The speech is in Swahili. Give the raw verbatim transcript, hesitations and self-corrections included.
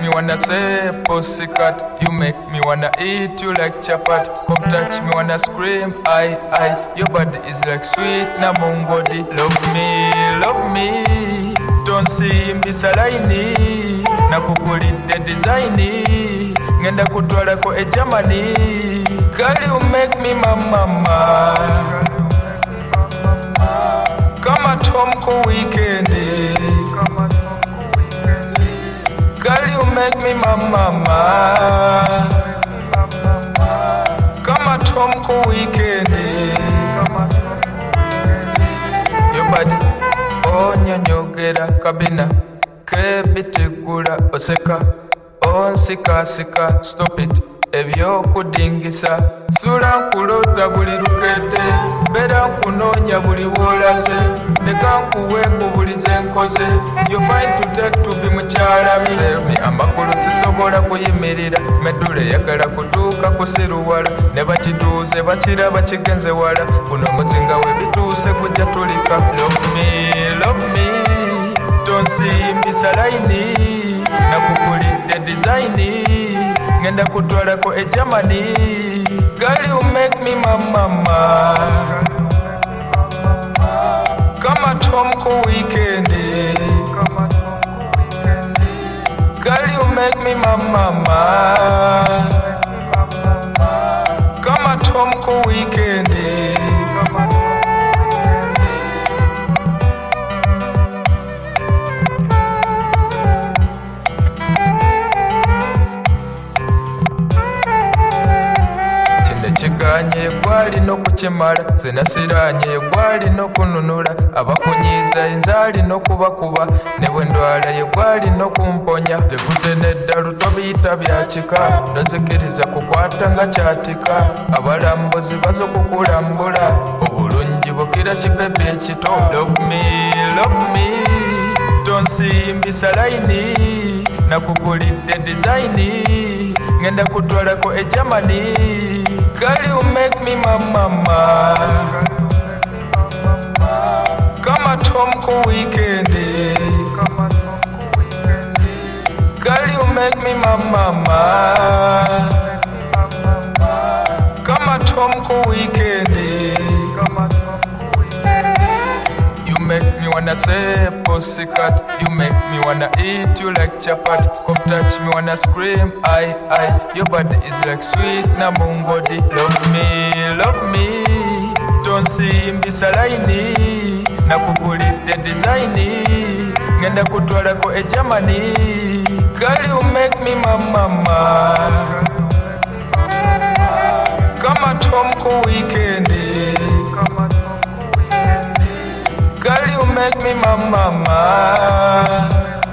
me wanna say pussycat. You make me wanna eat you like chapat. Come touch me wanna scream, I, I. Your body is like sweet namungodi. Love me, love me. Don't see me salaini. Nakukulide designi. Ngenda kutwala ko e Germany. Girl, you make me mama. Come at home ko weekend. Girl, you make me mama. Come at home ko weekend. Your body, oh nyonyogera kabina. Kebitegula oseka. On sika sika, stop it. Ebyo kudingisa. Sura nkulota buli lukede. Bera nkunonya buli wolase. Leka nkuweku buli zenkose. You find to take to be mukyala. Save me amakulu sisobola kuyimirira. Medule yagala kutuuka kusiruwala. Ne bakituuze bakiraba kigenze wala. Guno muzinga webituuse kujja tulika. Love me, love me. Don't see me salaini. Nakukulide designi. Ngenda kutwala ko e Germany. Girl, you make me mama. Come at home ko weekend. Girl, you make me mama. Come at home ko weekend. Chiganye gwali no kukimala zinasiranye gwali no kununula abakunyiza inzali no kubakuba newe ndwala ye gwali no kumponya tegutenedda lutobiyita byakika nozikiriza kukwata nga kyatika abalambuzi bazo kukulambula obulungi bukira kibebi ekito. Love me, love me. Don't see me salaini. Nakukulide designi. Ngenda kutwala ko e Germany. Girl, you make me mama. Come at home ko weekend. Girl, you make me mama. Come at home ko weekend. You make me wanna say pussycat. You make me wanna eat you like chapat. Come touch me wanna scream, I, I. Your body is like sweet namungodi. Love me, love me. Don't see me salaini. Nakukulide designi. Ngenda kutwala ko e Germany. Girl, you make me mama. Come at home ko weekend. Girl, you make me mama.